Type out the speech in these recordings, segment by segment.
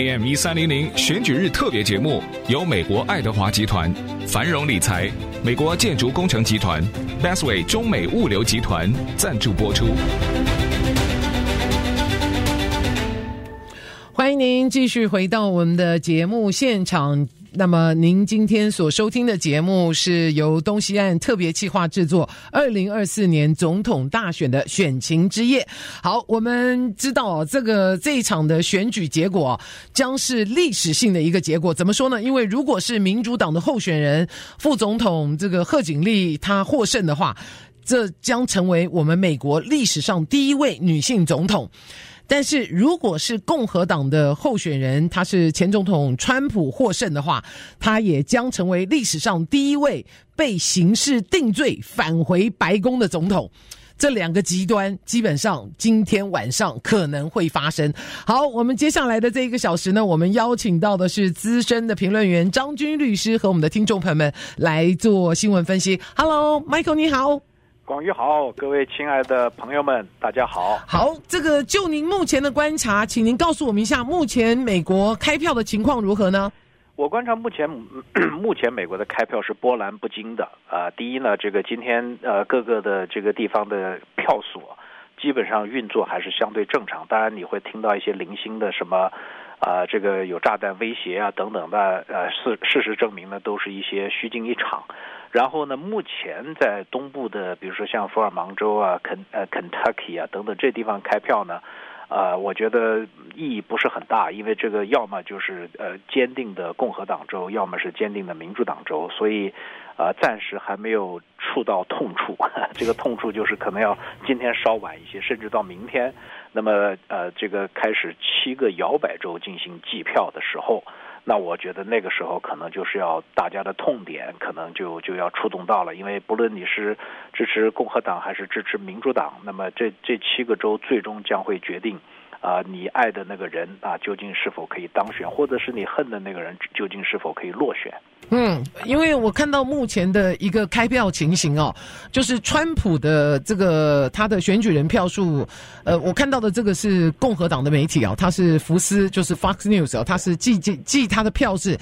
AM1300选举日特别节目由美国爱德华集团、繁荣理财、美国建筑工程集团、Bestway 中美物流集团赞助播出。 欢迎您继续回到我们的节目现场。那么您今天所收听的节目是由东西岸特别企划制作2024年总统大选的选情之夜。好，我们知道这一场的选举结果将是历史性的一个结果。怎么说呢？因为如果是民主党的候选人副总统这个贺锦丽她获胜的话，这将成为我们美国历史上第一位女性总统。但是如果是共和党的候选人，他是前总统川普获胜的话，他也将成为历史上第一位被刑事定罪返回白宫的总统。这两个极端基本上今天晚上可能会发生。好，我们接下来的这一个小时呢，我们邀请到的是资深的评论员张军律师和我们的听众朋友们来做新闻分析。 Hello Michael 你好。 广宇好，各位亲爱的朋友们大家好。 好，这个就您目前的观察，请您告诉我们一下目前美国开票的情况如何呢？ 我观察目前美国的开票是波澜不惊的。第一呢，这个今天各个的这个地方的票所基本上运作还是相对正常，当然你会听到一些零星的什么这个有炸弹威胁啊等等的，事实证明呢都是一些虚惊一场。然后呢，目前在东部的，比如说像福尔芒州啊、Kentucky 啊等等这地方开票呢，我觉得意义不是很大，因为这个要么就是坚定的共和党州，要么是坚定的民主党州，所以暂时还没有触到痛处。这个痛处就是可能要今天稍晚一些，甚至到明天，那么这个开始7个摇摆州进行计票的时候。那我觉得那个时候可能就是要大家的痛点可能就要触动到了，因为不论你是支持共和党还是支持民主党，那么这7个州最终将会决定你爱的那个人究竟是否可以当选，或者是你恨的那个人究竟是否可以落选。 因为我看到目前的一个开票情形就是川普的这个他的选举人票数，我看到的这个是共和党的媒体他是福斯，就是 Fox News 他是记他的票是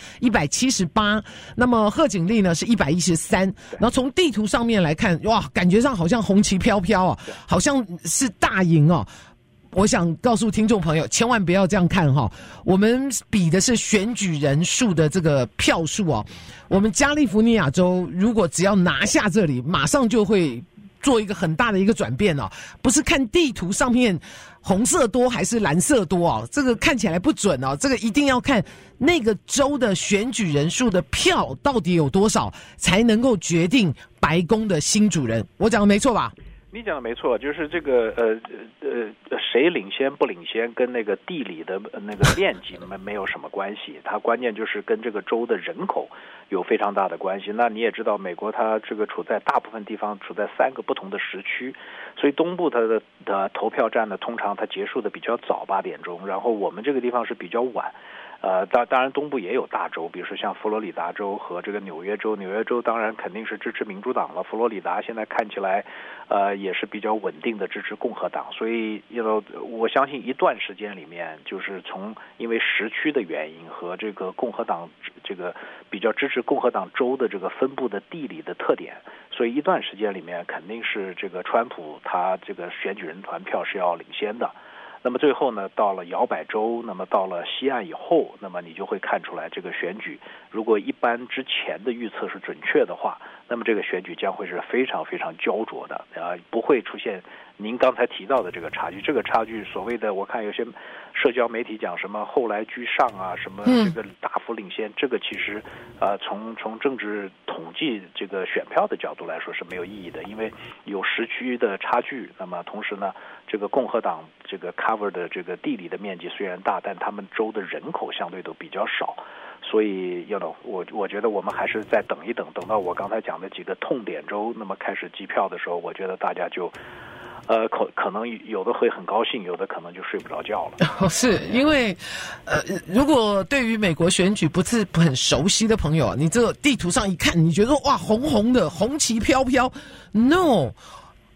178，那么贺锦丽呢是113，然后从地图上面来看，哇，感觉上好像红旗飘飘好像是大赢我想告诉听众朋友，千万不要这样看我们比的是选举人数的这个票数我们加利福尼亚州如果只要拿下这里，马上就会做一个很大的一个转变不是看地图上面红色多还是蓝色多这个看起来不准这个一定要看那个州的选举人数的票到底有多少，才能够决定白宫的新主人。我讲的没错吧？ 你讲的没错，就是这个谁领先不领先跟那个地理的那个面积没有什么关系，它关键就是跟这个州的人口有非常大的关系。那你也知道，美国它这个处在大部分地方处在3个不同的时区，所以东部它的投票站呢，通常它结束的比较早8点钟，然后我们这个地方是比较晚。当然东部也有大州，比如说像佛罗里达州和这个纽约州。纽约州当然肯定是支持民主党了，佛罗里达现在看起来也是比较稳定的支持共和党。所以我相信一段时间里面，就是因为时区的原因和这个共和党这个比较支持共和党州的这个分布的地理的特点，所以一段时间里面肯定是这个川普他这个选举人团票是要领先的。那么最后呢，到了摇摆州，那么到了西岸以后，那么你就会看出来，这个选举如果一般之前的预测是准确的话，那么这个选举将会是非常非常焦灼的，不会出现您刚才提到的这个差距。这个差距所谓的，我看有些社交媒体讲什么后来居上什么这个大幅领先，这个其实从政治统计这个选票的角度来说是没有意义的，因为有时区的差距。那么同时呢，这个共和党这个 cover 的这个地理的面积虽然大，但他们州的人口相对都比较少，所以我觉得我们还是再等一等，等到我刚才讲的几个痛点州那么开始计票的时候，我觉得大家就可能有的会很高兴，有的可能就睡不着觉了。 是因为如果对于美国选举不是很熟悉的朋友，你这个地图上一看，你觉得哇红红的红旗飘飘 ，no。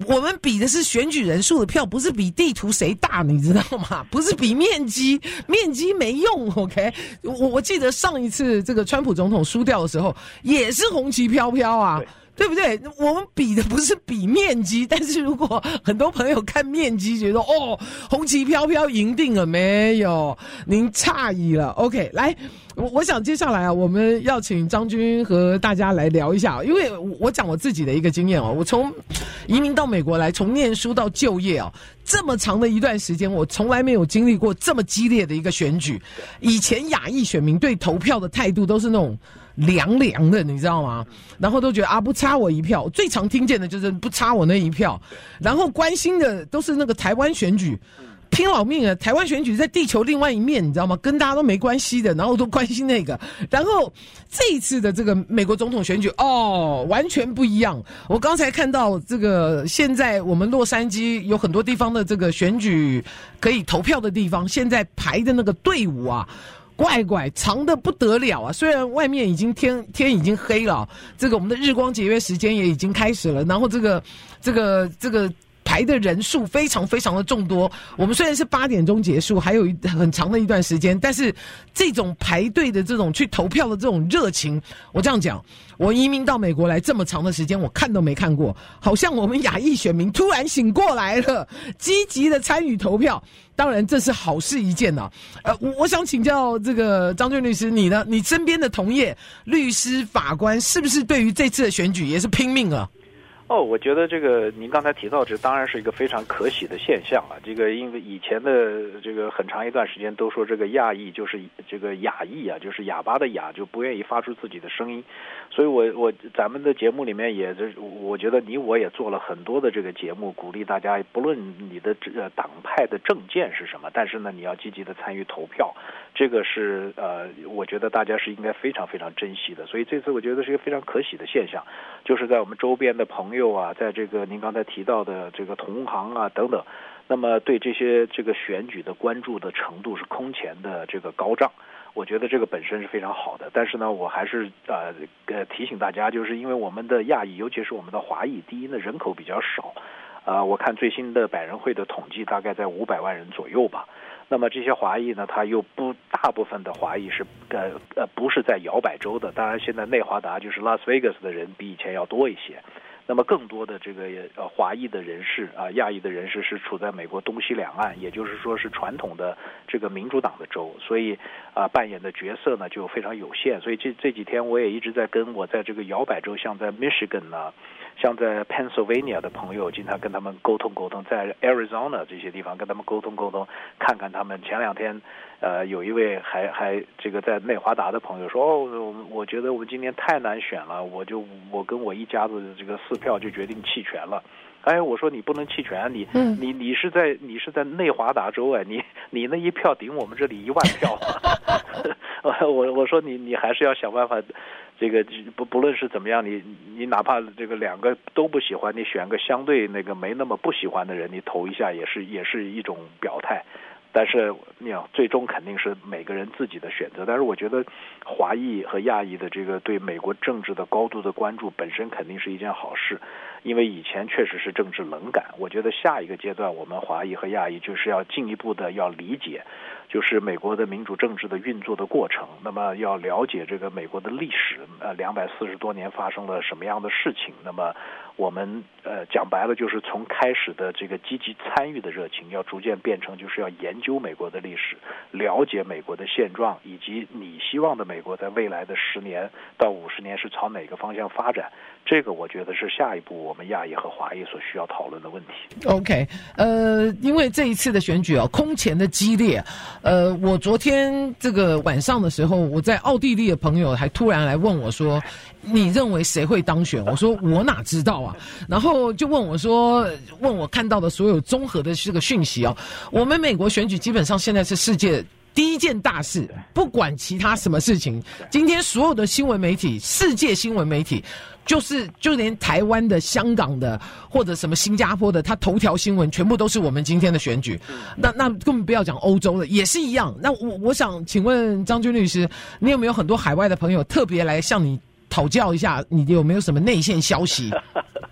我们比的是选举人数的票，不是比地图谁大，你知道吗？不是比面积，面积没用。OK， 我记得上一次这个川普总统输掉的时候，也是红旗飘飘啊。对不对？我们比的不是比面积，但是如果很多朋友看面积，觉得红旗飘飘赢定了，没有，您诧异了。OK， 来，我想接下来啊，我们要请张军和大家来聊一下，因为我讲我自己的一个经验哦，我从移民到美国来，从念书到就业哦，这么长的一段时间，我从来没有经历过这么激烈的一个选举。以前亚裔选民对投票的态度都是那种凉凉的，你知道吗？然后都觉得不差我一票，最常听见的就是不差我那一票，然后关心的都是那个台湾选举，拼老命啊！台湾选举在地球另外一面，你知道吗？跟大家都没关系的，然后都关心那个。然后这一次的这个美国总统选举，完全不一样。我刚才看到这个，现在我们洛杉矶有很多地方的这个选举可以投票的地方，现在排的那个队伍啊，怪长的不得了啊！虽然外面已经天已经黑了，这个我们的日光节约时间也已经开始了，然后这个排的人数非常非常的众多。我们虽然是8点钟结束，还有很长的一段时间，但是这种排队的这种去投票的这种热情，我这样讲，我移民到美国来这么长的时间，我看都没看过。好像我们亚裔选民突然醒过来了，积极的参与投票。当然这是好事一件啊。我想请教这个张俊律师，你呢？你身边的同业律师、法官是不是对于这次的选举也是拼命啊？ 我觉得这个您刚才提到，这当然是一个非常可喜的现象啊。这个因为以前的这个很长一段时间都说这个亚裔就是这个亚裔啊，就是哑巴的哑，就不愿意发出自己的声音。所以咱们的节目里面也我觉得你我也做了很多的这个节目，鼓励大家不论你的党派的政见是什么，但是呢你要积极的参与投票，这个是我觉得大家是应该非常非常珍惜的。所以这次我觉得是一个非常可喜的现象，就是在我们周边的朋友啊，在这个您刚才提到的这个同行啊等等，那么对这个选举的关注的程度是空前的这个高涨，我觉得这个本身是非常好的。但是呢，我还是提醒大家，就是因为我们的亚裔，尤其是我们的华裔，第一呢人口比较少，我看最新的百人会的统计大概在500万人左右吧。那么这些华裔呢，他又大部分的华裔是不是在摇摆州的，当然现在内华达就是拉斯维加斯的人比以前要多一些。那么更多的这个华裔的人士亚裔的人士是处在美国东西两岸，也就是说是传统的这个民主党的州，所以扮演的角色呢就非常有限。所以这几天我也一直在跟我在这个摇摆州，像在 Michigan 呢，像在 Pennsylvania 的朋友，经常跟他们沟通，在 Arizona 这些地方跟他们沟通，看看他们。前2天有一位还这个在内华达的朋友说，我觉得我们今年太难选了，我跟我一家子这个4票就决定弃权了。我说你不能弃权，你是在内华达州你那一票顶我们这里1万票。我说你还是要想办法，这个不论是怎么样，你哪怕这个2个都不喜欢，你选个相对那个没那么不喜欢的人，你投一下也是一种表态。但是最终肯定是每个人自己的选择。但是我觉得华裔和亚裔的这个对美国政治的高度的关注本身肯定是一件好事，因为以前确实是政治冷感。我觉得下一个阶段我们华裔和亚裔就是要进一步的要理解，就是美国的民主政治的运作的过程，那么要了解这个美国的历史，240多年发生了什么样的事情。那么我们讲白了就是从开始的这个积极参与的热情，要逐渐变成就是要研究美国的历史，了解美国的现状，以及你希望的美国在未来的10年到50年是朝哪个方向发展。这个我觉得是下一步我们亚裔和华裔所需要讨论的问题。 OK， 因为这一次的选举空前的激烈，我昨天这个晚上的时候，我在奥地利的朋友还突然来问我说，你认为谁会当选？我说我哪知道啊。然后就问我看到的所有综合的这个讯息我们美国选举基本上现在是世界第一件大事，不管其他什么事情，今天所有的新闻媒体，世界新闻媒体，就连台湾的、香港的或者什么新加坡的，它头条新闻全部都是我们今天的选举。那根本不要讲欧洲的，也是一样。那我想请问张军律师，你有没有很多海外的朋友特别来向你讨教一下，你有没有什么内线消息？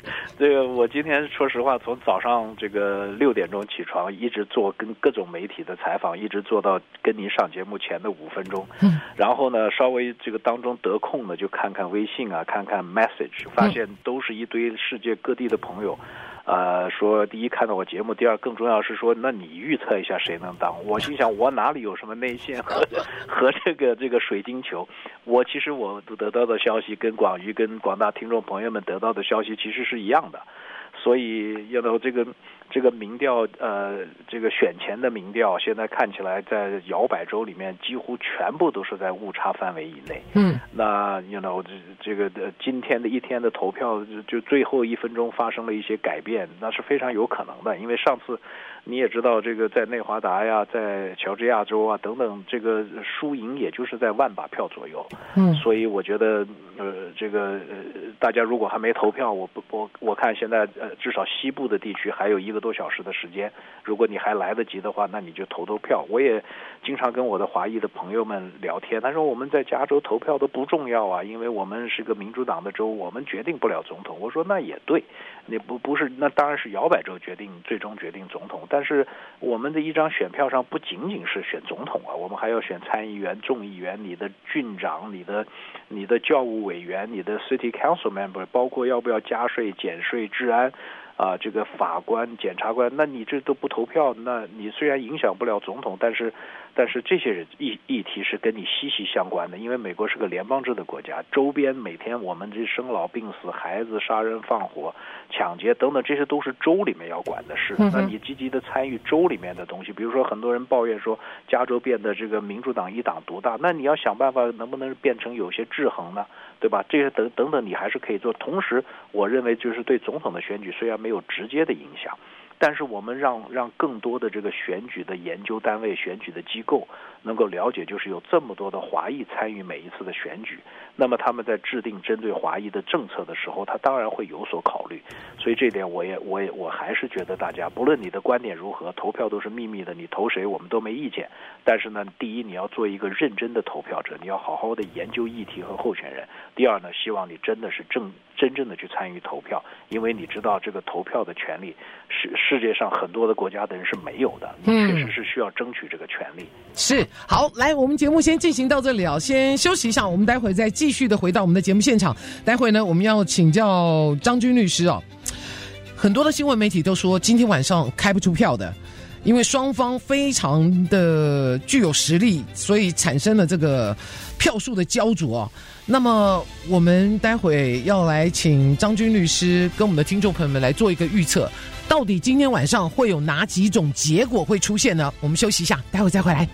这个我今天说实话，从早上这个6点钟起床，一直做跟各种媒体的采访，一直做到跟您上节目前的5分钟。然后呢，稍微这个当中得空呢，就看看微信啊，看看 message， 发现都是一堆世界各地的朋友。说第一看到我节目，第二更重要是说，那你预测一下谁能当？我心想，我哪里有什么内线和这个水晶球？其实我得到的消息跟广瑜跟广大听众朋友们得到的消息其实是一样的，所以这个民调这个选前的民调，现在看起来在摇摆州里面几乎全部都是在误差范围以内。那这个今天的一天的投票就最后1分钟发生了一些改变，那是非常有可能的，因为上次你也知道，这个在内华达呀，在乔治亚州啊等等，这个输赢也就是在10000把票左右。所以我觉得大家如果还没投票，我看现在至少西部的地区还有1个多小时的时间，如果你还来得及的话，那你就投票。我也经常跟我的华裔的朋友们聊天，他说我们在加州投票都不重要啊，因为我们是个民主党的州，我们决定不了总统。我说那也对，你不是，那当然是摇摆州最终决定总统，但是我们的一张选票上不仅仅是选总统啊，我们还要选参议员、众议员、你的郡长、你的教务委员、你的 city council member， 包括要不要加税、减税、治安这个法官、检察官，那你这都不投票，那你虽然影响不了总统，但是这些议题是跟你息息相关的，因为美国是个联邦制的国家，周边每天我们这生老病死、孩子杀人放火、抢劫等等，这些都是州里面要管的事。那你积极的参与州里面的东西，比如说很多人抱怨说加州变得这个民主党一党独大，那你要想办法能不能变成有些制衡呢？对吧？这些等等你还是可以做。同时我认为就是对总统的选举虽然没有直接的影响，但是我们让更多的这个选举的研究单位、选举的机构能够了解，就是有这么多的华裔参与每一次的选举，那么他们在制定针对华裔的政策的时候，他当然会有所考虑。所以这点我还是觉得大家不论你的观点如何，投票都是秘密的，你投谁我们都没意见。但是呢，第一你要做一个认真的投票者，你要好好的研究议题和候选人。第二呢，希望你真的是真正的去参与投票，因为你知道这个投票的权利是世界上很多的国家的人是没有的，你确实是需要争取这个权利。 是，好，来，我们节目先进行到这里先休息一下，我们待会再继续的回到我们的节目现场。待会呢，我们要请教张军律师很多的新闻媒体都说今天晚上开不出票的，因为双方非常的具有实力，所以产生了这个票数的焦灼那么我们待会要来请张军律师跟我们的听众朋友们来做一个预测，到底今天晚上会有哪几种结果会出现呢？我们休息一下，待会再回来。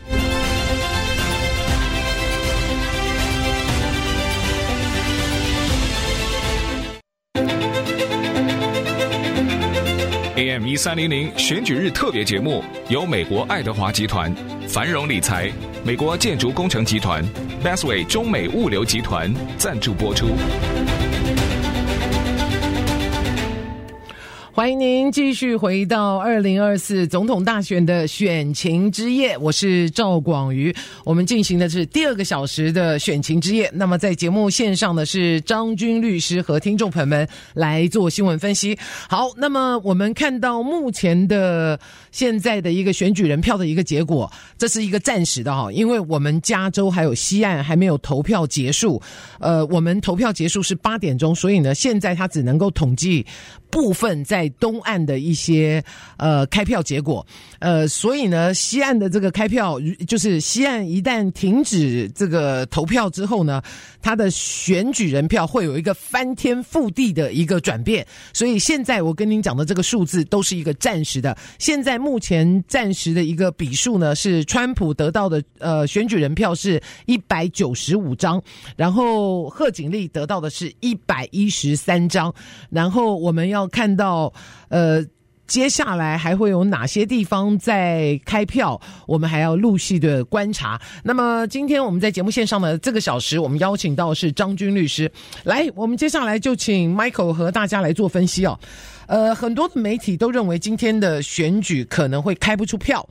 AM 1300选举日特别节目由美国爱德华集团、繁荣理财、美国建筑工程集团、Bestway 中美物流集团赞助播出。 欢迎您继续回到2024总统大选的选情之夜，我是赵广瑜。我们进行的是第2个小时的选情之夜。那么在节目线上的是张军律师和听众朋友们来做新闻分析。好，那么我们看到目前的现在的一个选举人票的一个结果，这是一个暂时的因为我们加州还有西岸还没有投票结束。我们投票结束是8点钟，所以呢，现在它只能够统计部分在东岸的一些开票结果，所以呢，西岸的这个开票，就是西岸一旦停止这个投票之后呢，它的选举人票会有一个翻天覆地的一个转变。所以现在我跟您讲的这个数字都是一个暂时的。现在目前暂时的一个比数呢，是川普得到的选举人票是195张，然后贺锦丽得到的是113张，然后我们要看到接下来还会有哪些地方在开票，我们还要陆续的观察。那么今天我们在节目线上的这个小时，我们邀请到的是张军律师。来，我们接下来就请 Michael 和大家来做分析很多的媒体都认为今天的选举可能会开不出票，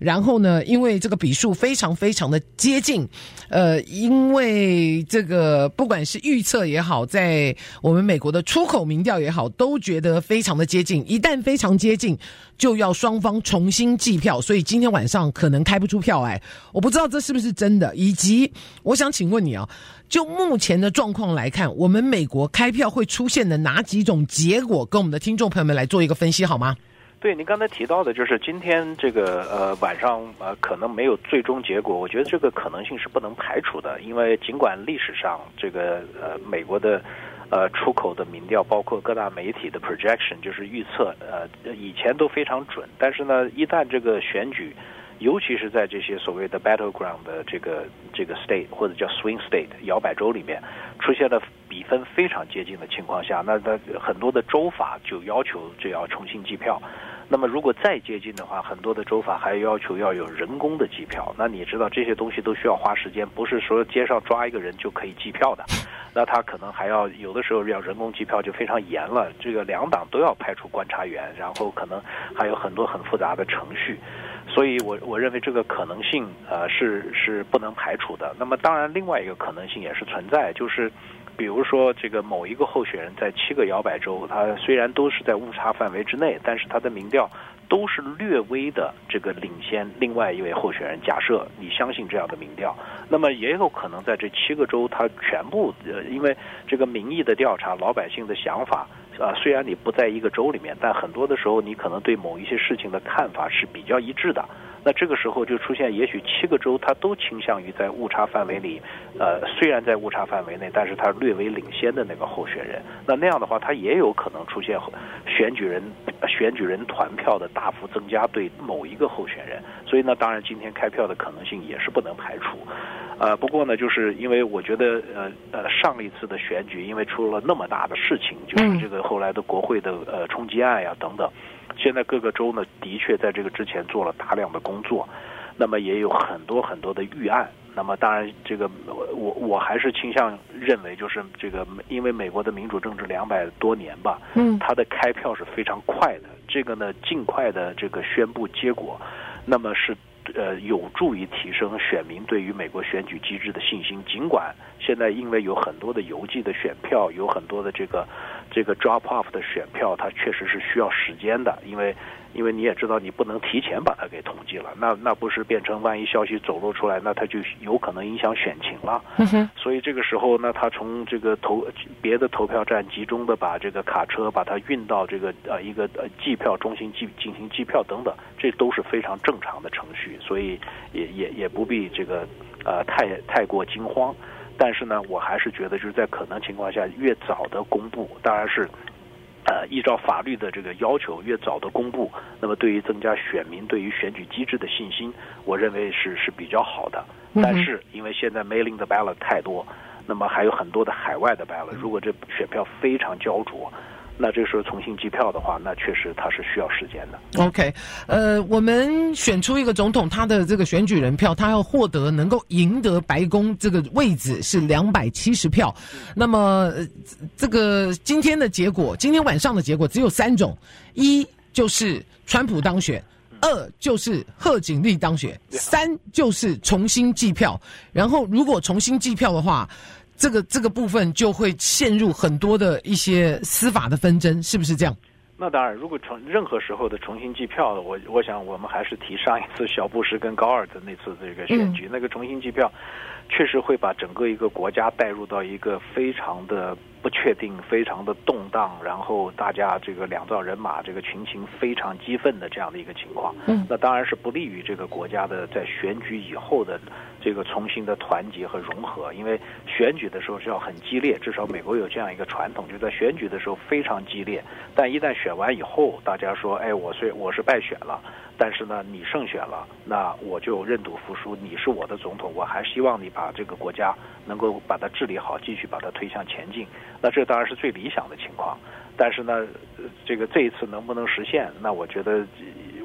然后呢，因为这个比数非常非常的接近，因为这个不管是预测也好，在我们美国的出口民调也好，都觉得非常的接近。一旦非常接近，就要双方重新计票，所以今天晚上可能开不出票来。我不知道这是不是真的，以及我想请问你啊，就目前的状况来看，我们美国开票会出现的哪几种结果，跟我们的听众朋友们来做一个分析好吗？ 对，您刚才提到的就是今天这个晚上可能没有最终结果，我觉得这个可能性是不能排除的，因为尽管历史上这个美国的出口的民调，包括各大媒体的 projection 就是预测以前都非常准，但是呢，一旦这个选举，尤其是在这些所谓的 battleground 的这个 state 或者叫 swing state 摇摆州里面出现了比分非常接近的情况下，那很多的州法就要求这要重新计票。那么如果再接近的话，很多的州法还要求要有人工的计票。那你知道这些东西都需要花时间，不是说街上抓一个人就可以计票的。那他可能还要有的时候要人工计票就非常严了，这个两党都要派出观察员，然后可能还有很多很复杂的程序。所以我认为这个可能性是不能排除的。那么当然另外一个可能性也是存在，就是比如说这个某一个候选人在7个摇摆州，他虽然都是在误差范围之内，但是他的民调都是略微的这个领先另外一位候选人。假设你相信这样的民调，那么也有可能在这7个州他全部因为这个民意的调查，老百姓的想法虽然你不在一个州里面，但很多的时候你可能对某一些事情的看法是比较一致的。那这个时候就出现，也许7个州它都倾向于在误差范围里，虽然在误差范围内，但是它略微领先的那个候选人。那样的话，它也有可能出现选举人团票的大幅增加对某一个候选人。所以呢，当然今天开票的可能性也是不能排除。不过呢，就是因为我觉得上一次的选举，因为出了那么大的事情，就是这个后来的国会的冲击案呀等等。现在各个州呢，的确在这个之前做了大量的工作，那么也有很多很多的预案。那么当然，这个我还是倾向认为，就是这个因为美国的民主政治200多年吧，它的开票是非常快的。这个呢，尽快的这个宣布结果，那么是有助于提升选民对于美国选举机制的信心。尽管现在因为有很多的邮寄的选票，有很多的这个 drop off 的选票，它确实是需要时间的，因为你也知道，你不能提前把它给统计了，那不是变成万一消息走漏出来，那它就有可能影响选情了。所以这个时候呢，他从这个别的投票站集中的把这个卡车把它运到这个一个计票中心进行计票等等，这都是非常正常的程序，所以也不必这个太过惊慌。但是呢，我还是觉得就是在可能情况下，越早的公布，当然是依照法律的这个要求，越早的公布，那么对于增加选民对于选举机制的信心，我认为是比较好的。但是因为现在 mailing 的 ballot 太多，那么还有很多的海外的 ballot， 如果这选票非常焦灼，那这个时候重新计票的话，那确实它是需要时间的。 OK， 我们选出一个总统，他的这个选举人票，他要获得能够赢得白宫这个位置是270票。那么这个今天晚上的结果只有3种，一就是川普当选，2就是贺锦丽当选，3就是重新计票。然后如果重新计票的话，这个部分就会陷入很多的一些司法的纷争，是不是这样？ 那当然，如果任何时候的重新计票的，我想我们还是提上一次小布什跟高尔的那次这个选举，那个重新计票确实会把整个一个国家带入到一个非常的不确定、非常的动荡，然后大家这个两造人马这个群情非常激愤的这样的一个情况。那当然是不利于这个国家的在选举以后的这个重新的团结和融合，因为选举的时候是要很激烈，至少美国有这样一个传统，就在选举的时候非常激烈，但一旦选完以后，大家说，哎，我是败选了，但是呢，你胜选了，那我就认赌服输，你是我的总统，我还希望你把这个国家能够把它治理好，继续把它推向前进。那这当然是最理想的情况，但是呢，这一次能不能实现？那我觉得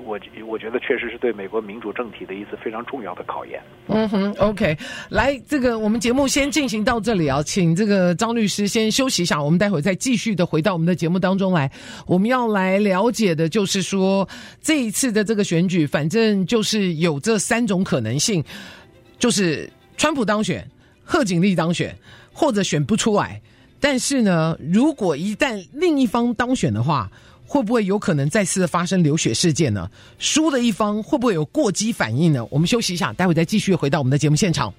我觉得确实是对美国民主政体的一次非常重要的考验。 OK， 来，这个我们节目先进行到这里啊，请这个张律师先休息一下，我们待会再继续的回到我们的节目当中来。我们要来了解的就是说，这一次的这个选举，反正就是有这3种可能性，就是川普当选、贺锦丽当选，或者选不出来。但是呢，如果一旦另一方当选的话，会不会有可能再次的发生流血事件呢？输的一方会不会有过激反应呢？我们休息一下，待会再继续回到我们的节目现场。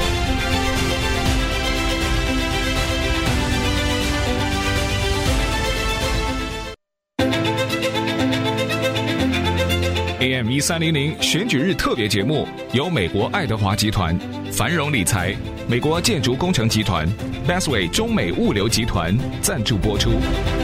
AM 1300选举日特别节目由美国爱德华集团、繁荣理财、美国建筑工程集团、Bestway 中美物流集团赞助播出。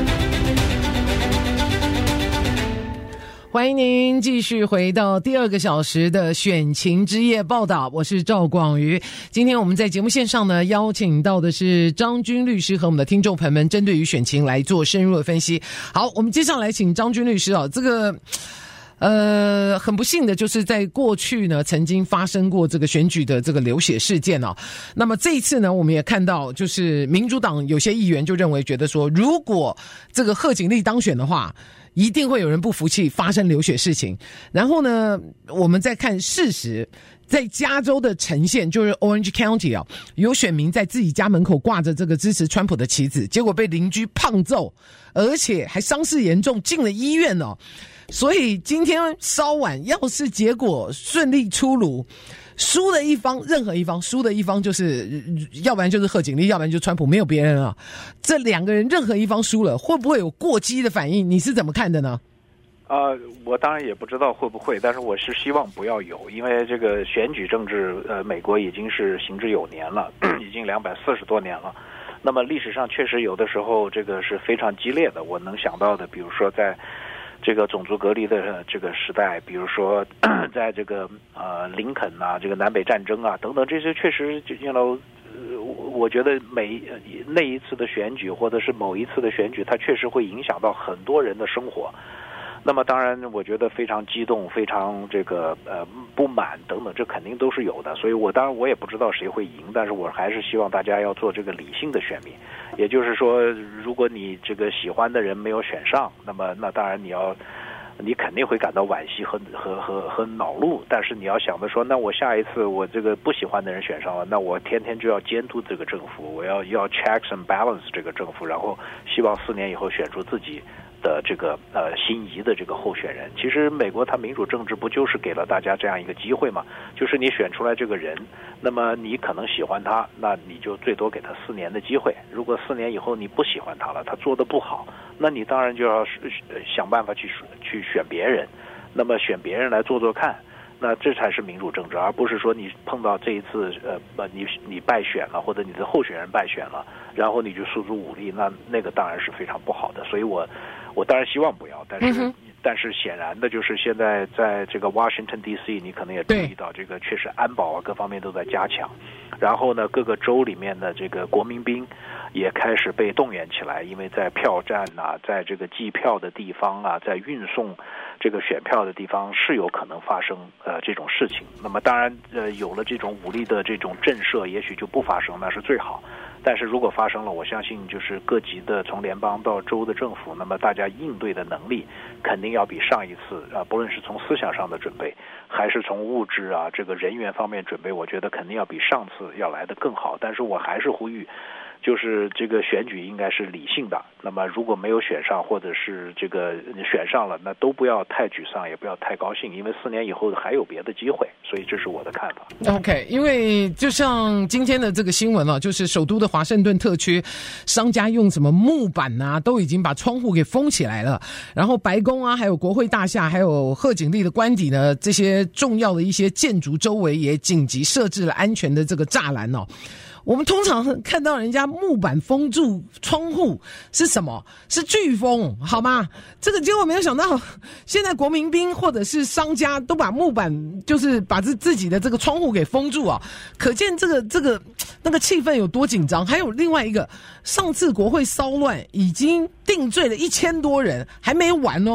欢迎您继续回到第2个小时的选情之夜报道，我是赵广瑜。今天我们在节目线上呢，邀请到的是张军律师和我们的听众朋友们针对于选情来做深入的分析。好，我们接下来请张军律师这个很不幸的就是在过去呢曾经发生过这个选举的这个流血事件那么这一次呢，我们也看到就是民主党有些议员就认为觉得说，如果这个贺锦丽当选的话，一定会有人不服气，发生流血事情。然后呢，我们再看事实，在加州的呈现，就是 Orange County 有选民在自己家门口挂着这个支持川普的旗子，结果被邻居胖揍，而且还伤势严重，进了医院所以今天稍晚，要是结果顺利出炉，输的一方，任何一方，输的一方就是要不然就是贺锦丽，要不然就是川普，没有别人了。这2个人任何一方输了，会不会有过激的反应？你是怎么看的呢？ 我当然也不知道会不会，但是我是希望不要有，因为这个选举政治，美国已经是行之有年了，已经240多年了。那么历史上确实有的时候这个是非常激烈的，我能想到的，比如说在这个种族隔离的这个时代，比如说在这个林肯啊，这个南北战争啊等等，这些确实我觉得那一次的选举或者是某一次的选举，它确实会影响到很多人的生活。那么当然我觉得非常激动，非常这个不满等等，这肯定都是有的。所以当然我也不知道谁会赢，但是我还是希望大家要做这个理性的选民。也就是说，如果你这个喜欢的人没有选上，那当然你肯定会感到惋惜和恼怒，但是你要想的说，那我下一次我这个不喜欢的人选上了，那我天天就要监督这个政府，我要 checks and balance 这个政府，然后希望4年以后选出自己的这个心仪的这个候选人。其实美国它民主政治不就是给了大家这样一个机会吗？就是你选出来这个人，那么你可能喜欢他，那你就最多给他4年的机会。如果4年以后你不喜欢他了，他做得不好，那你当然就要想办法去选别人，那么选别人来做做看。那这才是民主政治，而不是说你碰到这一次你败选了，或者你的候选人败选了，然后你就诉诸武力，那个当然是非常不好的。所以我当然希望不要，但是显然的就是现在在这个 Washington DC， 你可能也注意到这个确实安保啊各方面都在加强，然后呢各个州里面的这个国民兵也开始被动员起来，因为在票站啊，在这个计票的地方啊，在运送这个选票的地方是有可能发生这种事情。那么当然有了这种武力的这种震慑，也许就不发生，那是最好。但是如果发生了，我相信就是各级的从联邦到州的政府，那么大家应对的能力肯定要比上一次不论是从思想上的准备，还是从物质啊这个人员方面准备，我觉得肯定要比上次要来得更好。但是我还是呼吁，就是这个选举应该是理性的，那么如果没有选上，或者是这个选上了，那都不要太沮丧，也不要太高兴，因为4年以后还有别的机会。所以这是我的看法。 OK， 因为就像今天的这个新闻就是首都的华盛顿特区商家用什么木板啊，都已经把窗户给封起来了，然后白宫啊，还有国会大厦，还有贺锦丽的官邸呢，这些重要的一些建筑周围也紧急设置了安全的这个栅栏我们通常看到人家木板封住窗户是什么？是飓风，好吗？这个结果没有想到，现在国民兵或者是商家都把木板，就是把自己的这个窗户给封住可见那个气氛有多紧张。还有另外一个，上次国会骚乱已经定罪了1000多人，还没完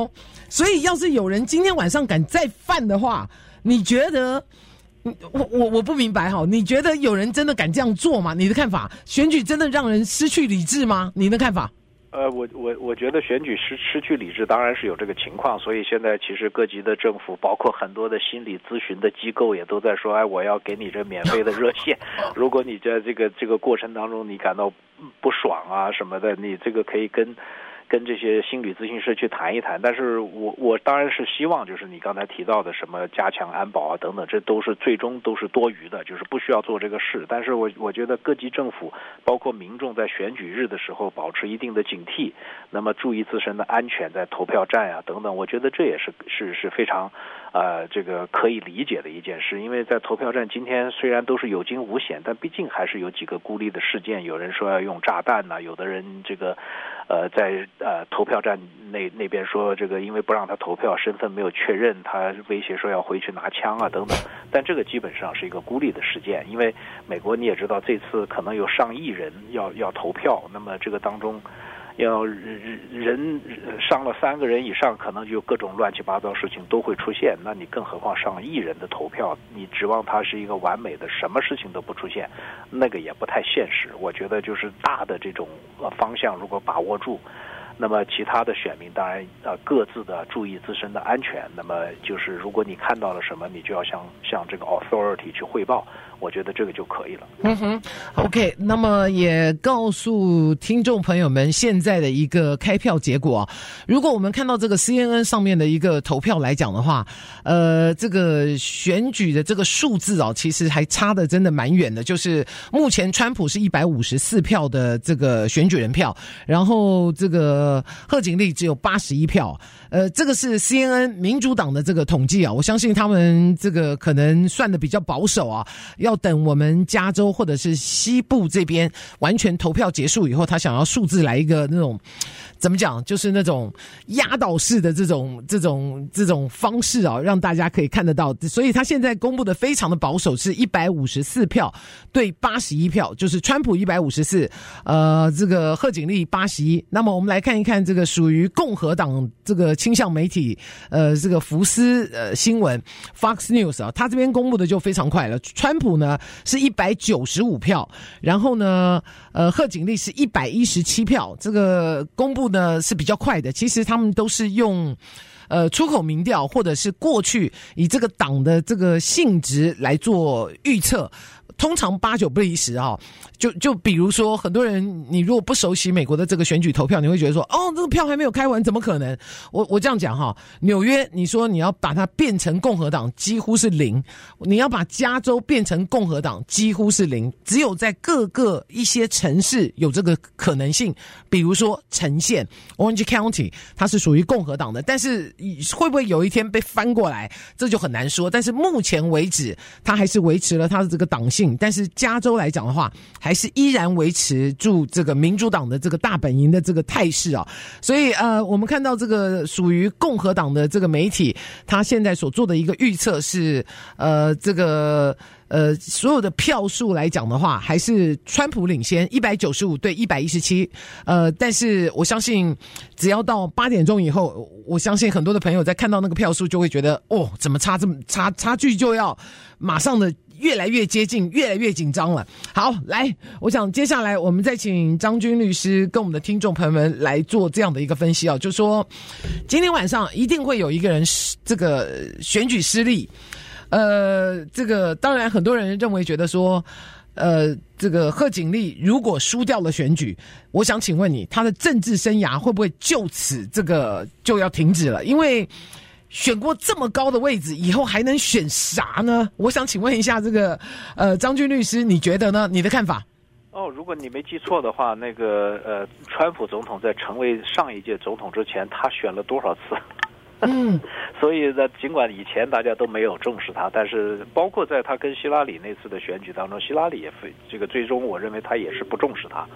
所以要是有人今天晚上敢再犯的话，你觉得？我不明白哈，你觉得有人真的敢这样做吗？你的看法，选举真的让人失去理智吗？你的看法？ 我觉得选举失去理智当然是有这个情况，所以现在其实各级的政府，包括很多的心理咨询的机构也都在说，我要给你这免费的热线，如果你在这个过程当中你感到不爽啊什么的，你这个可以跟这些心理咨询师去谈一谈。但是我当然是希望就是你刚才提到的什么加强安保啊等等，这都是最终都是多余的，就是不需要做这个事。但是我觉得各级政府包括民众在选举日的时候保持一定的警惕，那么注意自身的安全，在投票站啊等等，我觉得这也是非常这个可以理解的一件事。因为在投票站今天虽然都是有惊无险，但毕竟还是有几个孤立的事件，有人说要用炸弹有的人这个在投票站那边说这个因为不让他投票，身份没有确认，他威胁说要回去拿枪啊等等。但这个基本上是一个孤立的事件，因为美国你也知道这次可能有上亿人要投票，那么这个当中要人上了3个人以上，可能就各种乱七八糟事情都会出现。那你更何况上亿人的投票，你指望它是一个完美的什么事情都不出现，那个也不太现实。我觉得就是大的这种方向如果把握住，那么其他的选民当然各自的注意自身的安全。那么就是如果你看到了什么，你就要向这个 authority 去汇报，我觉得这个就可以了。 OK， 那么也告诉听众朋友们现在的一个开票结果。如果我们看到这个 CNN 上面的一个投票来讲的话，这个选举的这个数字其实还差的真的蛮远的。就是目前川普是154票的这个选举人票，然后这个贺锦丽只有81票。这个是 CNN 民主党的这个统计我相信他们这个可能算的比较保守要等我们加州或者是西部这边完全投票结束以后，他想要数字来一个那种怎么讲，就是那种压倒式的这种方式让大家可以看得到。所以他现在公布的非常的保守，是154票对81票，就是川普154，这个贺锦丽81。那么我们来看一看这个属于共和党这个倾向媒体，这个福斯新闻 Fox News 他这边公布的就非常快了。川普呢是195票，然后呢贺锦丽是117票，这个公布呢是比较快的。其实他们都是用出口民调或者是过去以这个党的这个性质来做预测，通常8、9不离10就比如说很多人，你如果不熟悉美国的这个选举投票，你会觉得说这个票还没有开完，怎么可能？我这样讲纽约你说你要把它变成共和党几乎是0，你要把加州变成共和党几乎是0，只有在各个一些城市有这个可能性，比如说城县 Orange County 它是属于共和党的，但是会不会有一天被翻过来，这就很难说。但是目前为止它还是维持了它的这个党性，但是加州来讲的话还是依然维持住这个民主党的这个大本营的这个态势所以我们看到这个属于共和党的这个媒体，他现在所做的一个预测是这个所有的票数来讲的话，还是川普领先195对117。但是我相信只要到8点钟以后，我相信很多的朋友在看到那个票数就会觉得怎么差距就要马上的越来越接近，越来越紧张了。好，来，我想接下来我们再请张军律师跟我们的听众朋友们来做这样的一个分析就是说今天晚上一定会有一个人这个选举失利。这个当然很多人认为觉得说这个贺锦丽如果输掉了选举，我想请问你，他的政治生涯会不会就此这个就要停止了？因为选过这么高的位置，以后还能选啥呢？我想请问一下这个张军律师，你觉得呢？你的看法？ 如果你没记错的话，那个川普总统在成为上一届总统之前，他选了多少次？所以呢，尽管以前大家都没有重视他，但是包括在他跟希拉里那次的选举当中，希拉里也这个最终我认为他也是不重视他。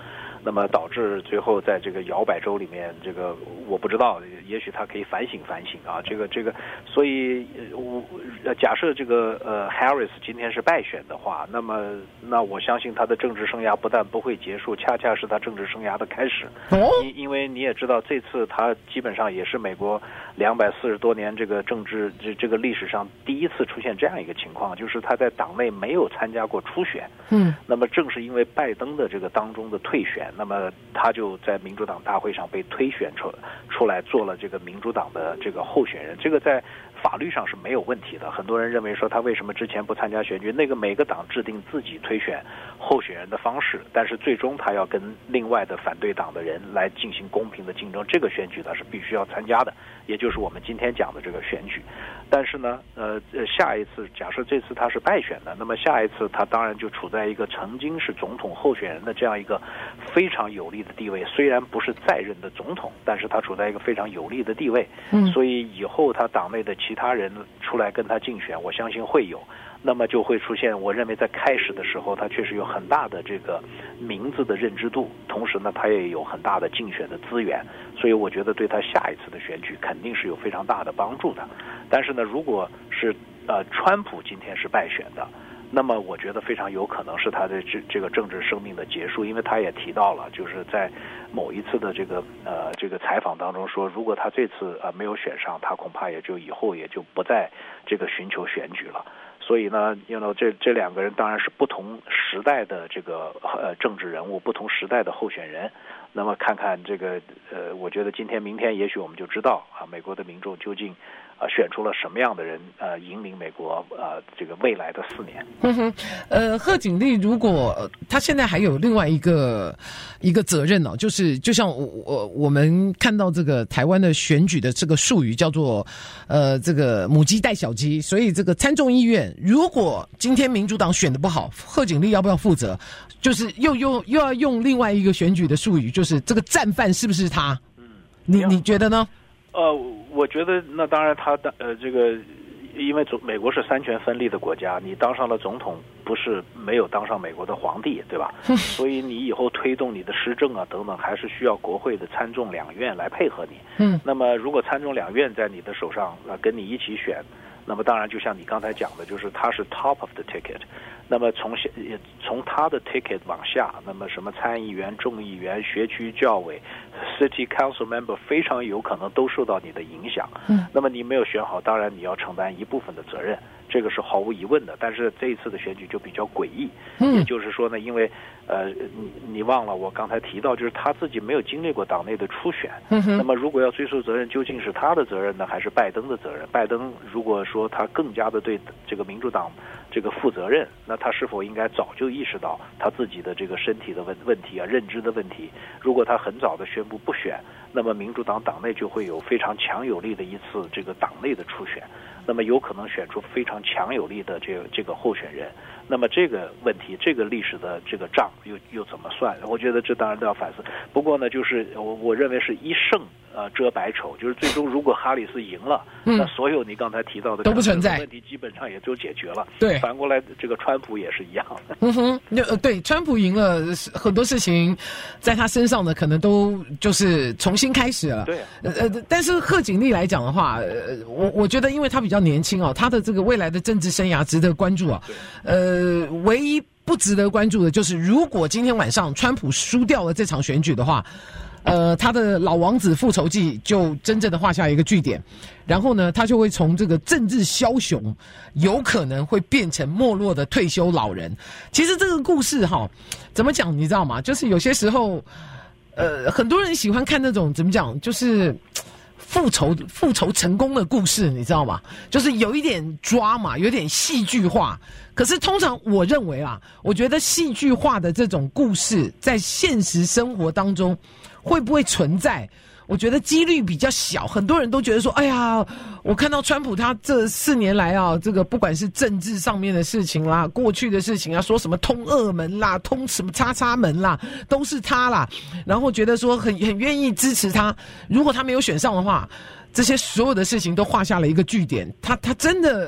那么导致最后在这个摇摆州里面，这个我不知道，也许他可以反省反省啊，这个，所以假设这个Harris 今天是败选的话，那我相信他的政治生涯不但不会结束，恰恰是他政治生涯的开始。因为你也知道，这次他基本上也是美国240多年这个政治这个历史上第一次出现这样一个情况，就是他在党内没有参加过初选。那么正是因为拜登的这个当中的退选，那么他就在民主党大会上被推选出来做了这个民主党的这个候选人，这个在法律上是没有问题的。很多人认为说他为什么之前不参加选举，那个每个党制定自己推选候选人的方式，但是最终他要跟另外的反对党的人来进行公平的竞争，这个选举他是必须要参加的，也就是我们今天讲的这个选举。但是呢下一次假设这次他是败选的，那么下一次他当然就处在一个曾经是总统候选人的这样一个非常有利的地位，虽然不是在任的总统，但是他处在一个非常有利的地位。所以以后他党内的其他人出来跟他竞选，我相信会有，那么就会出现，我认为在开始的时候他确实有很大的这个名字的认知度，同时呢他也有很大的竞选的资源，所以我觉得对他下一次的选举肯定是有非常大的帮助的。但是呢，如果是川普今天是败选的，那么我觉得非常有可能是他的这个政治生命的结束，因为他也提到了，就是在某一次的这个采访当中说，如果他这次没有选上，他恐怕也就以后也就不再这个寻求选举了。所以呢这两个人当然是不同时代的这个政治人物，不同时代的候选人。那么看看这个我觉得今天明天也许我们就知道美国的民众究竟选出了什么样的人引领美国这个未来的4年。 贺锦丽如果他现在还有另外一个责任哦，就是就像我们看到这个台湾的选举的这个术语叫做这个母鸡带小鸡，所以这个参众议院如果今天民主党选得不好，贺锦丽要不要负责？就是又要用另外一个选举的术语，就是这个战犯是不是他？你觉得呢？ 我觉得那当然他的这个，因为美国是3权分立的国家，你当上了总统不是没有当上美国的皇帝，对吧？所以你以后推动你的施政啊等等，还是需要国会的参众两院来配合你。那么如果参众两院在你的手上跟你一起选，那么当然就像你刚才讲的，就是他是 top of the ticket。那么从他的 ticket 往下，那么什么参议员、众议员、学区教委、city council member 非常有可能都受到你的影响。那么你没有选好，当然你要承担一部分的责任，这个是毫无疑问的。但是这一次的选举就比较诡异，也就是说呢，因为你忘了我刚才提到，就是他自己没有经历过党内的初选。那么如果要追溯责任，究竟是他的责任呢，还是拜登的责任？拜登如果说他更加的对这个民主党这个负责任，那他是否应该早就意识到他自己的这个身体的问题啊、认知的问题？如果他很早的宣布不选，那么民主党党内就会有非常强有力的一次这个党内的初选，那么有可能选出非常强有力的这个候选人。那么这个问题，这个历史的这个账又怎么算？我觉得这当然都要反思。不过呢，就是我认为是一胜遮百丑，就是最终如果哈里斯赢了，那所有你刚才提到的都不存在问题，基本上也就解决了。 对， 反过来这个川普也是一样的。 对，川普赢了，很多事情在他身上呢，可能都就是重新开始了。 对， 但是贺锦丽来讲的话，我觉得因为他比较年轻哦，他的这个未来的政治生涯值得关注啊。唯一不值得关注的就是，如果今天晚上川普输掉了这场选举的话，他的老王子复仇记就真正的画下一个句点，然后呢，他就会从这个政治枭雄，有可能会变成没落的退休老人。其实这个故事怎么讲，你知道吗？就是有些时候，很多人喜欢看那种怎么讲，就是复仇成功的故事，你知道吗？就是有一点抓嘛，有点戏剧化。可是通常我认为我觉得戏剧化的这种故事，在现实生活当中会不会存在？我觉得几率比较小。很多人都觉得说，哎呀，我看到川普他这4年来这个不管是政治上面的事情啦，过去的事情啊，说什么通俄门啦，通什么叉叉门啦，都是他啦，然后觉得说很愿意支持他。如果他没有选上的话，这些所有的事情都画下了一个句点。他真的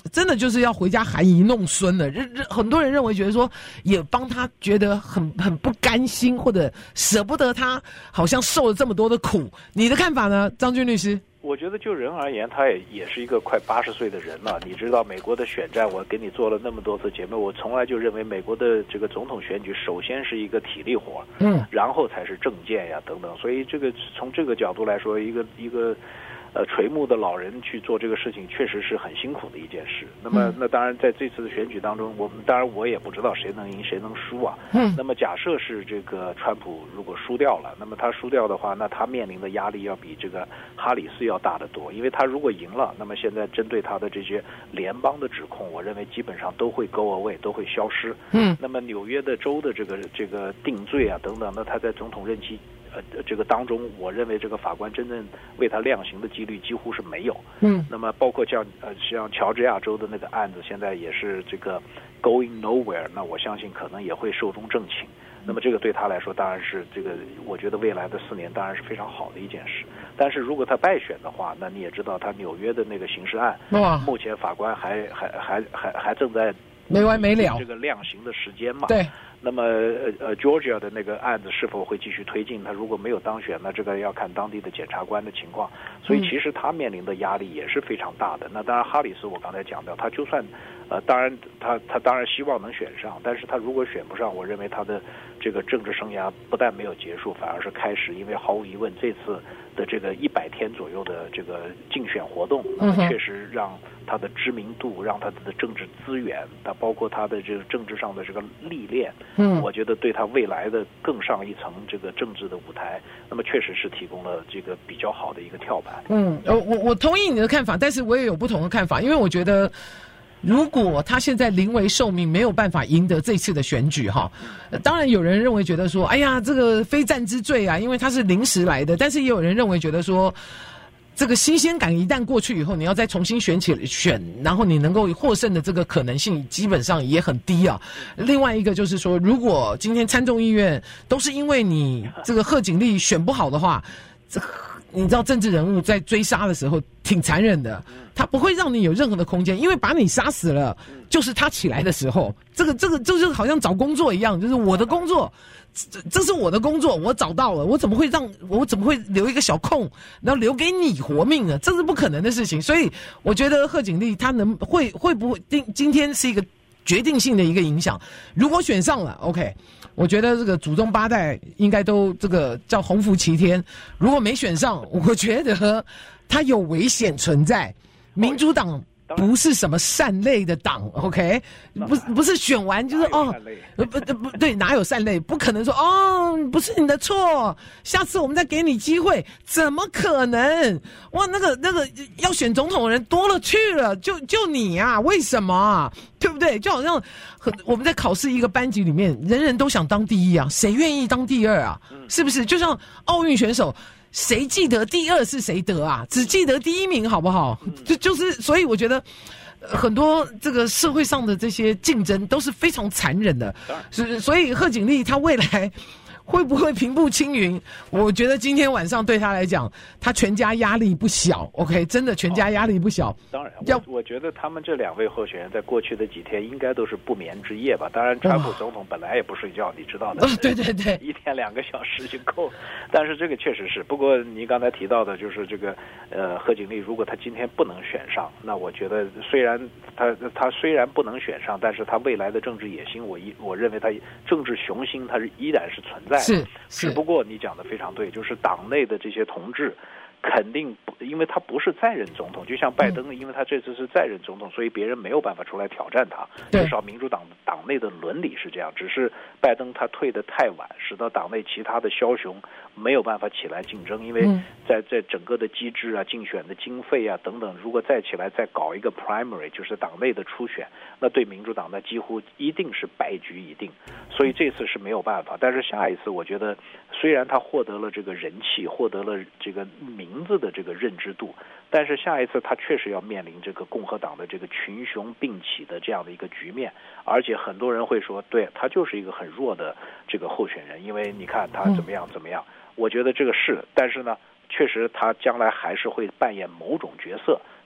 真的就是要回家含饴弄孙了。很多人认为觉得说，也帮他觉得很不甘心，或者舍不得他好像受了这么多的苦。你的看法呢，张军律师？ 我觉得就人而言，他也是一个快80岁的人了。你知道美国的选战，我给你做了那么多次节目，我从来就认为美国的这个总统选举，首先是一个体力活，然后才是政见呀等等。所以这个从这个角度来说，一个垂暮的老人去做这个事情，确实是很辛苦的一件事。那么，那当然在这次的选举当中，我也不知道谁能赢谁能输啊。那么假设是这个川普如果输掉了，那么他输掉的话，那他面临的压力要比这个哈里斯要大得多。因为他如果赢了，那么现在针对他的这些联邦的指控，我认为基本上都会 go away， 都会消失。那么纽约的州的这个定罪啊等等，那他在总统任期这个当中，我认为这个法官真正为他量刑的几率几乎是没有。那么包括像乔治亚州的那个案子，现在也是这个 going nowhere， 那我相信可能也会寿终正寝。那么这个对他来说，当然是这个，我觉得未来的4年当然是非常好的一件事。但是如果他败选的话，那你也知道，他纽约的那个刑事案，目前法官还正在没完没了这个量刑的时间嘛。 对。 那么Georgia 的那个案子是否会继续推进？他如果没有当选，那这个要看当地的检察官的情况。所以其实他面临的压力也是非常大的。那当然，哈里斯我刚才讲到，他就算当然他当然希望能选上，但是他如果选不上，我认为他的这个政治生涯不但没有结束，反而是开始。因为毫无疑问，这次的这个100天左右的这个竞选活动，确实让他的知名度，让他的政治资源，他包括他的这个政治上的这个历练，我觉得对他未来的更上一层这个政治的舞台，那么确实是提供了这个比较好的一个跳板。 我同意你的看法，但是我也有不同的看法，因为我觉得，如果他现在临危受命，没有办法赢得这次的选举哈，当然有人认为觉得说，哎呀，这个非战之罪啊，因为他是临时来的，但是也有人认为觉得说，这个新鲜感一旦过去以后，你要再重新选，然后你能够获胜的这个可能性基本上也很低啊。另外一个就是说，如果今天参众议院都是因为你这个贺锦丽选不好的话，你知道政治人物在追杀的时候挺残忍的，他不会让你有任何的空间，因为把你杀死了，就是他起来的时候。这就是好像找工作一样，就是我的工作。这是我的工作，我找到了，我怎么会留一个小空，然后留给你活命呢？这是不可能的事情。所以我觉得贺锦丽她会不会今天是一个决定性的一个影响。如果选上了 ，OK， 我觉得这个祖宗8代应该都这个叫鸿福齐天。如果没选上，我觉得他有危险存在。民主党不是什么善类的党 ，OK， 不是选完就是不对，哪有善类？不可能说不是你的错，下次我们再给你机会，怎么可能？哇，那个要选总统的人多了去了，就你啊，为什么啊？对不对？就好像我们在考试一个班级里面，人人都想当第一啊，谁愿意当第二啊？是不是？就像奥运选手。谁记得第2是谁得啊？只记得第1名，好不好？就是所以我觉得很多这个社会上的这些竞争都是非常残忍的。所以贺锦丽她未来会不会平步青云？我觉得今天晚上对他来讲，他全家压力不小。OK， 真的全家压力不小。 当然，我觉得他们这2位候选人在过去的几天应该都是不眠之夜吧。当然，川普总统本来也不睡觉，你知道的。 对， 一天2个小时就够。但是这个确实是。不过你刚才提到的就是这个贺锦丽，如果他今天不能选上，那我觉得虽然他虽然不能选上，但是他未来的政治野心，我认为他政治雄心他依然是存在。 是， 只不过你讲的非常对，就是党内的这些同志肯定不，因为他不是在任总统，就像拜登，因为他这次是在任总统，所以别人没有办法出来挑战他。至少民主党党内的伦理是这样，只是拜登他退得太晚，使得党内其他的枭雄没有办法起来竞争，因为在整个的机制啊、竞选的经费啊等等，如果再起来再搞一个 primary， 就是党内的初选，那对民主党那几乎一定是败局已定。所以这次是没有办法，但是下一次我觉得，虽然他获得了这个人气，获得了这个名字的这个认知度，但是下一次他确实要面临这个共和党的这个群雄并起的这样的一个局面，而且很多人会说，对，他就是一个很弱的这个候选人，因为你看他怎么样。我觉得这个是，但是呢，确实他将来还是会扮演某种角色，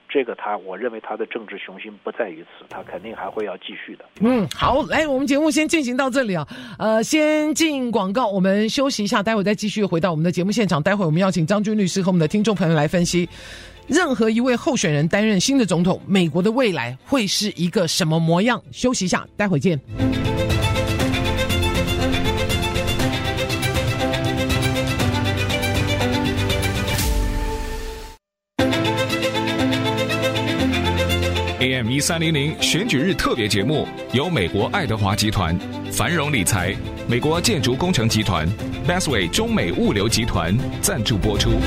这个我认为他的政治雄心不在于此，他肯定还会要继续的。 好，来，我们节目先进行到这里啊。先进广告，我们休息一下，待会再继续回到我们的节目现场。待会我们邀请张军律师和我们的听众朋友来分析，任何一位候选人担任新的总统，美国的未来会是一个什么模样？休息一下，待会见。 AM1300选举日特别节目由美国爱德华集团、繁荣理财、美国建筑工程集团、Bestway 中美物流集团赞助播出。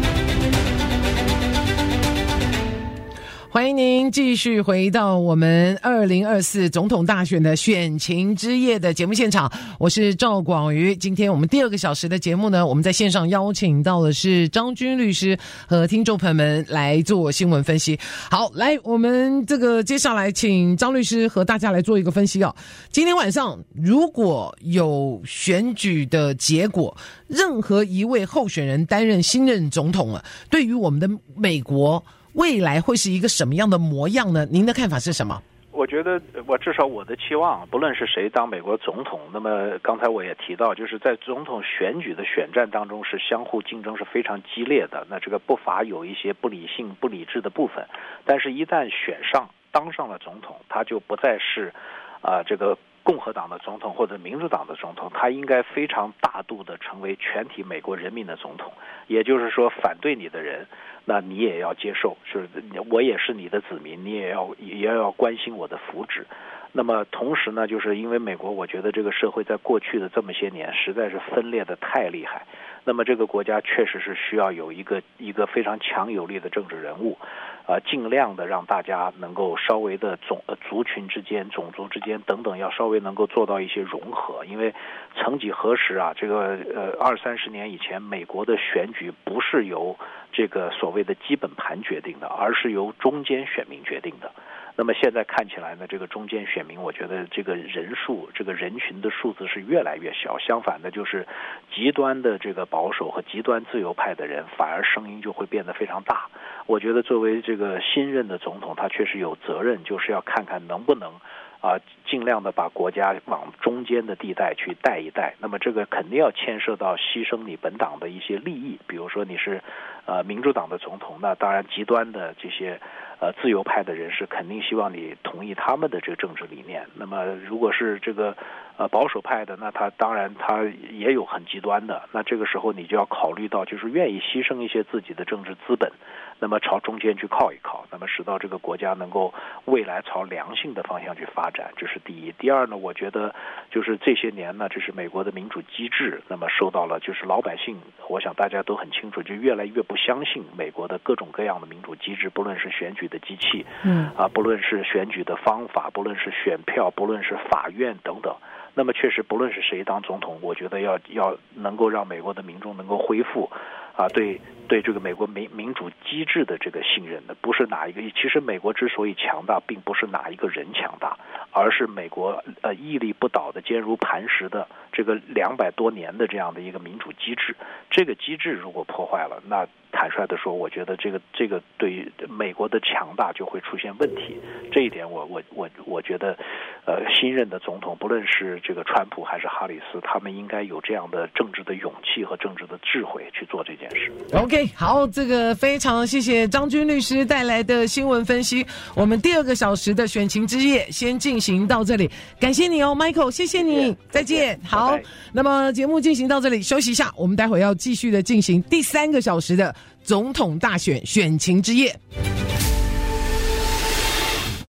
欢迎您继续回到我们2024总统大选的选情之夜的节目现场，我是赵广瑜。今天我们第2个小时的节目呢，我们在线上邀请到的是张军律师和听众朋友们来做新闻分析。好，来，我们接下来请张律师和大家来做一个分析啊。今天晚上如果有选举的结果，任何一位候选人担任新任总统啊，对于我们的美国未来会是一个什么样的模样呢？您的看法是什么？ 我觉得至少我的期望，不论是谁当美国总统，那么刚才我也提到，就是在总统选举的选战当中是相互竞争是非常激烈的，那这个不乏有一些不理性不理智的部分，但是一旦当上了总统，他就不再是这个共和党的总统或者民主党的总统，他应该非常大度的成为全体美国人民的总统。也就是说，反对你的人，那你也要接受，是我也是你的子民，你也要关心我的福祉。那么同时呢，就是因为美国，我觉得这个社会在过去的这么些年实在是分裂的太厉害，那么这个国家确实是需要有一个非常强有力的政治人物，尽量的让大家能够稍微的族群之间、种族之间等等，要稍微能够做到一些融合。因为曾几何时啊，这个20-30年以前，美国的选举不是由这个所谓的基本盘决定的，而是由中间选民决定的。那么现在看起来呢，这个中间选民，我觉得这个人数、这个人群的数字是越来越小。相反的，就是极端的这个保守和极端自由派的人，反而声音就会变得非常大。我觉得作为这个新任的总统，他确实有责任，就是要看看能不能尽量的把国家往中间的地带去带一带。那么这个肯定要牵涉到牺牲你本党的一些利益，比如说你是民主党的总统，那当然极端的这些自由派的人士肯定希望你同意他们的这个政治理念。那么如果是这个保守派的，那他当然他也有很极端的，那这个时候你就要考虑到，就是愿意牺牲一些自己的政治资本，那么朝中间去靠一靠，那么使到这个国家能够未来朝良性的方向去发展，这是第一。第二呢，我觉得就是这些年呢，这是美国的民主机制，那么受到了就是老百姓，我想大家都很清楚，就越来越不相信美国的各种各样的民主机制，不论是选举的机器，不论是选举的方法，不论是选票，不论是法院等等。那么确实，不论是谁当总统，我觉得要能够让美国的民众能够恢复对这个美国民主机制的这个信任的，不是哪一个。其实美国之所以强大，并不是哪一个人强大，而是美国屹立不倒的、坚如磐石的这个200多年的这样的一个民主机制。这个机制如果破坏了，那坦率的说，我觉得这个对于美国的强大就会出现问题。这一点我觉得新任的总统，不论是这个川普还是哈里斯，他们应该有这样的政治的勇气和政治的智慧去做这件事。 OK， 好，这个非常谢谢张军律师带来的新闻分析。我们第2个小时的选情之夜先进行到这里，感谢你哦 ，Michael， 谢谢你，再见。好，那么节目进行到这里，休息一下，我们待会要继续的进行第3个小时的总统大选选情之夜。